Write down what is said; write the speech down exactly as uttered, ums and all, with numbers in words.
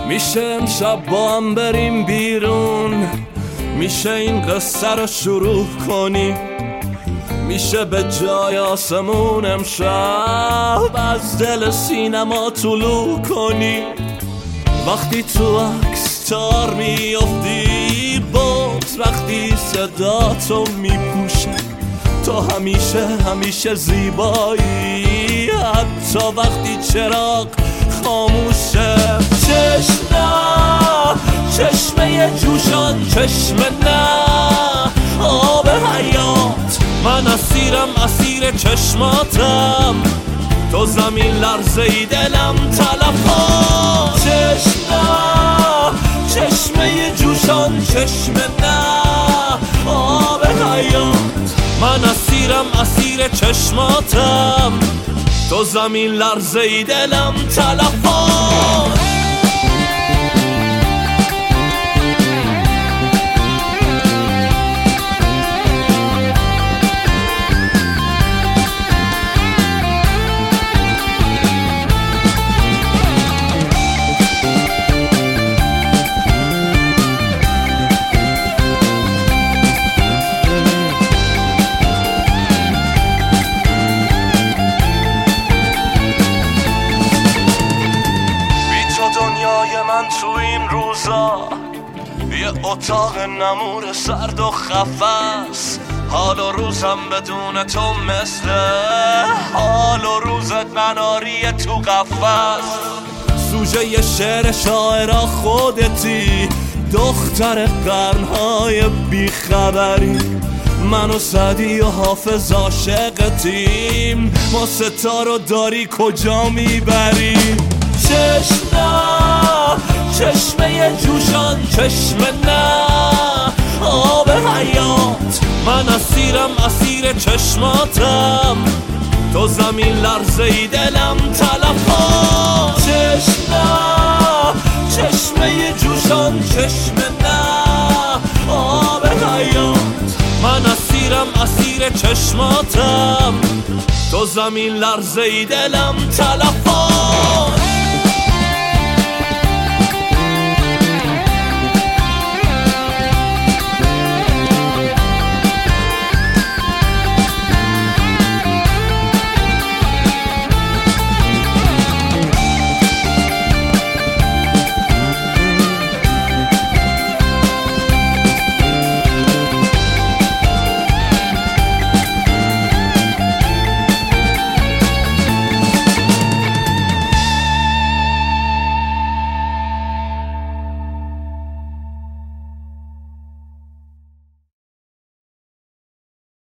میشه امشب با هم بریم بیرون، میشه این قصه رو شروع کنی، میشه به جای آسمون امشب از دل سینما طلوع کنی. وقتی تو عکس تار میافتی باز، وقتی صدا تو میپوشه تو همیشه همیشه زیبایی، حتی وقتی چراغ خاموشه. چشم نه، چشمه جوشان، چشم نه، آب حیات، من اسیرم اسیر چشماتم، تو زمین لرزه ای دلم تلفات. چشم نه، چشمه جوشان، چشم نه، آب حیات، من اسیرم اسیر چشماتم، تو زمین لرزه ای دلم تلفات. من تو این روزا یه اتاق نمور سرد و خفص، حال و روزم بدون تو مثل حال و روزت مناری تو قفص. سوژه یه شعر شاعرا خودتی، دختر قرنهای بیخبری، من و سعدی و حافظ عاشقتیم، ما ستارو داری کجا میبری؟ چشم نه، چشمه جوشان، چشم نه، آب حیات، من اسیرم اسیر چشماتم، تو زمین لرزه ای دلم تلفات. چشم نه، چشمه جوشان، چشم نه، آب حیات، من اسیرم اسیر چشماتم، تو زمین لرزه ای دلم تلفات.